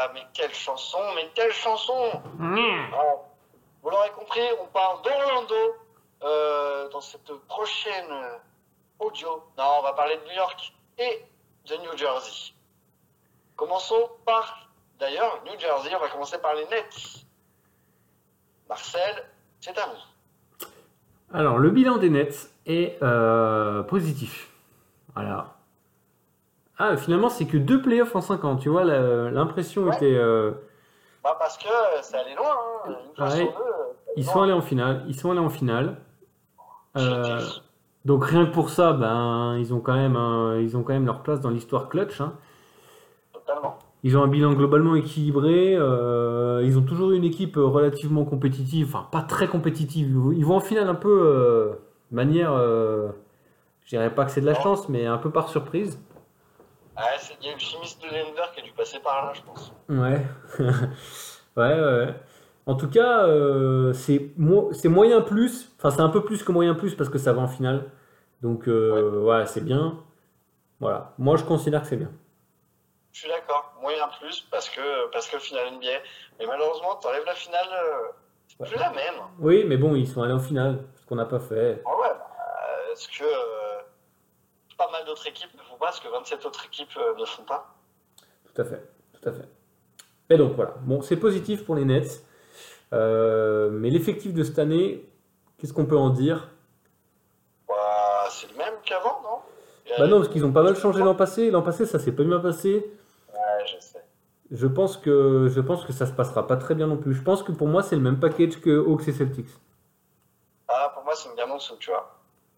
mais quelle chanson, mais quelle chanson! Vous l'aurez compris, on parle d'Orlando dans cette prochaine audio. Non, on va parler de New York et de New Jersey. Commençons par, d'ailleurs, New Jersey, on va commencer par les Nets. Marcel, c'est à vous. Alors, le bilan des Nets est positif. Voilà. Ah, finalement, c'est que 2 playoffs en 5 ans. Tu vois, l'impression Ouais. était. Bah parce que c'est allé loin, hein. Une fois sur Ouais, deux. ils sont allés en finale. Ils sont allés en finale. J'étais Euh, donc rien que pour ça, ben, ils ont quand même leur place dans l'histoire clutch, hein. totalement. Ils ont un bilan globalement équilibré. Ils ont toujours une équipe relativement compétitive, enfin pas très compétitive. Ils vont en finale un peu de manière, je dirais pas que c'est de la Non. chance, mais un peu par surprise. Ah, il y a le chimiste de Denver qui a dû passer par là, je pense. Ouais. Ouais. En tout cas, c'est moyen plus. Enfin, c'est un peu plus que moyen plus parce que ça va en finale. Donc, Ouais, ouais, c'est bien. Voilà. Moi, je considère que c'est bien. je suis d'accord. Moyen plus parce que finale NBA. Mais malheureusement, t'enlèves la finale, c'est Ouais. plus la même. Oui, mais bon, ils sont allés en finale, ce qu'on n'a pas fait. Ah ouais, ce que pas mal d'autres équipes ne font pas, ce que 27 autres équipes ne font pas. Tout à fait. Tout à fait. Et donc, voilà. Bon, c'est positif pour les Nets. Mais l'effectif de cette année, qu'est-ce qu'on peut en dire? Bah, c'est le même qu'avant, non? Bah non, parce qu'ils ont pas mal changé l'an passé. L'an passé, ça s'est pas bien passé. Ouais, je sais. Je pense que ça se passera pas très bien non plus. Je pense que pour moi, c'est le même package que Hawks et Celtics. Ah, pour moi, c'est une gamme en dessous, tu vois.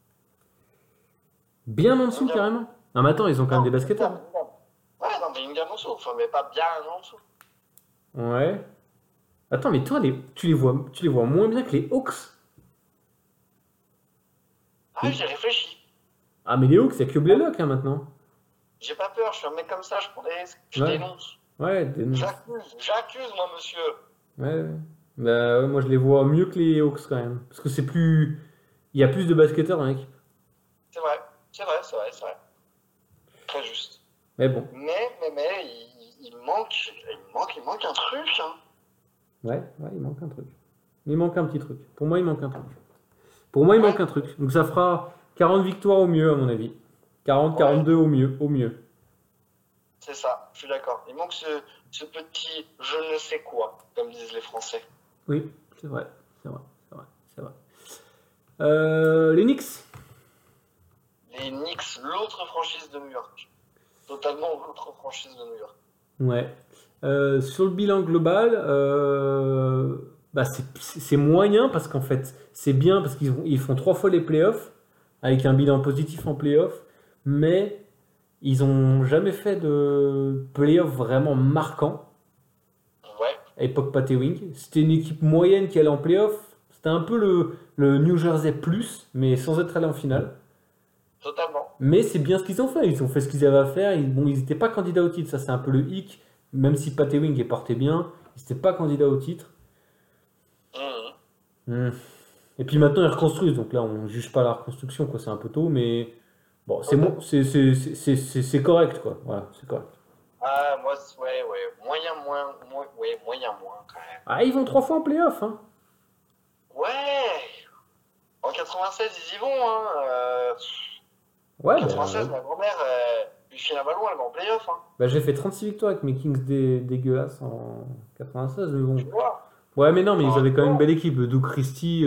Bien en Une dessous, gamme. carrément. Non, mais attends, ils ont quand même Non, des une basketteurs, gamme, hein. une gamme. Ouais, non, mais une gamme en dessous. Enfin, mais pas bien en dessous. Ouais. Attends, mais toi, tu les vois moins bien que les Hawks. Ah, j'ai réfléchi. Ah, mais les Hawks, c'est que Blaylock, hein, maintenant. J'ai pas peur, je suis un mec comme ça, je Ouais. dénonce. Ouais, J'accuse, moi, monsieur. ouais. Bah, ouais, moi, je les vois mieux que les Hawks, quand même. Parce que c'est plus. Il y a plus de basketteurs dans l'équipe. C'est vrai, c'est vrai, c'est vrai, c'est vrai. Très juste. Mais bon. Mais, il manque un truc, hein. Ouais, il manque un truc. Il manque un petit truc. Pour moi, il manque un truc. Pour moi, il Ouais, manque un truc. Donc ça fera 40 victoires au mieux, à mon avis. 40, ouais, 42 au mieux. Au mieux. c'est ça, je suis d'accord. Il manque ce petit je ne sais quoi, comme disent les Français. Oui, c'est vrai. C'est vrai. C'est vrai. C'est vrai. Les Knicks. Les Knicks, l'autre franchise de New York. Totalement l'autre franchise de New York. Ouais. Sur le bilan global, bah c'est moyen parce qu'en fait, c'est bien parce qu'ils font 3 fois les playoffs avec un bilan positif en playoffs, mais ils ont jamais fait de playoffs vraiment marquants Ouais, à l'époque Pat Ewing. C'était une équipe moyenne qui allait en playoffs. C'était un peu le New Jersey plus, mais sans être allé en finale. totalement. Mais c'est bien ce qu'ils ont fait. Ils ont fait ce qu'ils avaient à faire. Bon, ils n'étaient pas candidats au titre. Ça, c'est un peu le hic. Même si Pat Ewing est porté bien, ils n'étaient pas candidats au titre. Mhm. Hmm. Et puis maintenant, ils reconstruisent. Donc là, on ne juge pas la reconstruction, quoi. C'est un peu tôt, mais bon, Totalement. c'est correct, quoi. Voilà, c'est correct. Ah, moi, ouais, ouais, moyen, moins, quand même. Ah, ils vont 3 fois en playoff, hein. Ouais, en 96, ils y vont, hein. En Ouais, 96, ma grand-mère, lui file un ballon, elle va en playoff, hein. j'ai fait 36 victoires avec mes Kings dégueulasses en 96, mais Tu bon. vois. Ouais, mais non, mais ils Enfin, avaient tu quand même une vois. belle équipe. Doug Christie,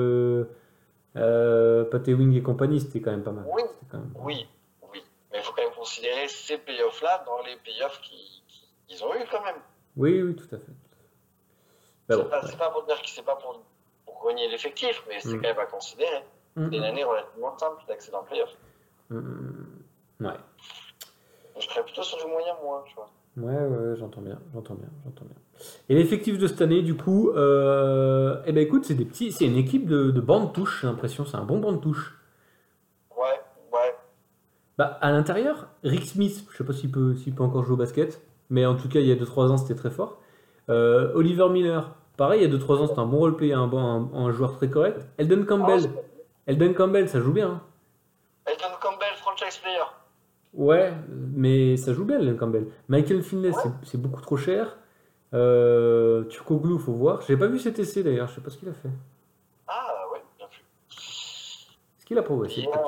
Pat Ewing et compagnie, c'était quand même pas mal. Oui, C'était quand même pas mal. oui, oui. Mais il faut quand même considérer ces playoffs-là dans les playoffs qu'ils ont eu quand même. Oui, tout à fait. Bah C'est bon, pas, ouais. c'est pas pour dire que c'est pas pour renier l'effectif, mais c'est Mm. quand même à considérer. Mm, C'est une mm, année relativement simple d'accéder en playoff. Ouais. Donc, je serais plutôt sur du moyen moins, tu vois. Ouais, j'entends bien. Et l'effectif de cette année, du coup, eh ben écoute, c'est une équipe de banc de touche, j'ai l'impression, c'est un bon banc de touche. Ouais, ouais. Bah, à l'intérieur, Rick Smith, je sais pas s'il peut encore jouer au basket, mais en tout cas, il y a 2 3 ans, c'était très fort. Oliver Miller, pareil, il y a 2 3 ans, c'était un bon role-player, un joueur très correct. Ah, c'est pas dit. Eldon Campbell, ça joue bien, hein. Elton Campbell, franchise player. Ouais, mais ça joue bien, Eldon Campbell. Michael Finley, Ouais, c'est beaucoup trop cher. Turkoglu, faut voir. J'ai pas vu cet essai d'ailleurs, je sais pas ce qu'il a fait. Ah ouais, bien vu. Est-ce qu'il a progressé Et,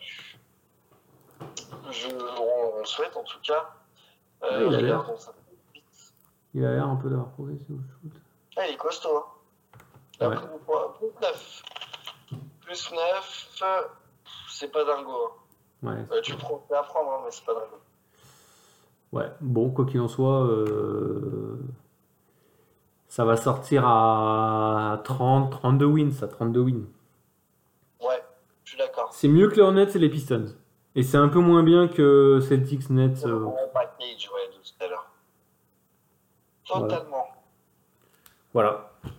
on le souhaite en tout cas. il a l'air. Regardons ça. Il a l'air un peu d'avoir progressé au shoot. Ah, il est costaud. Hein. Il a Ouais. pris du poids. Plus 9, c'est pas dingo. Hein. Ouais. Tu peux apprendre, hein, mais c'est pas dingo. Ouais, bon, quoi qu'il en soit, ça va sortir à 30, 32 wins, ça, 32 wins. Ouais, je suis d'accord. C'est mieux que les Hornets et les Pistons. Et c'est un peu moins bien que Celtics Nets. C'est le gros package, ouais, de tout à l'heure. Totalement. Voilà.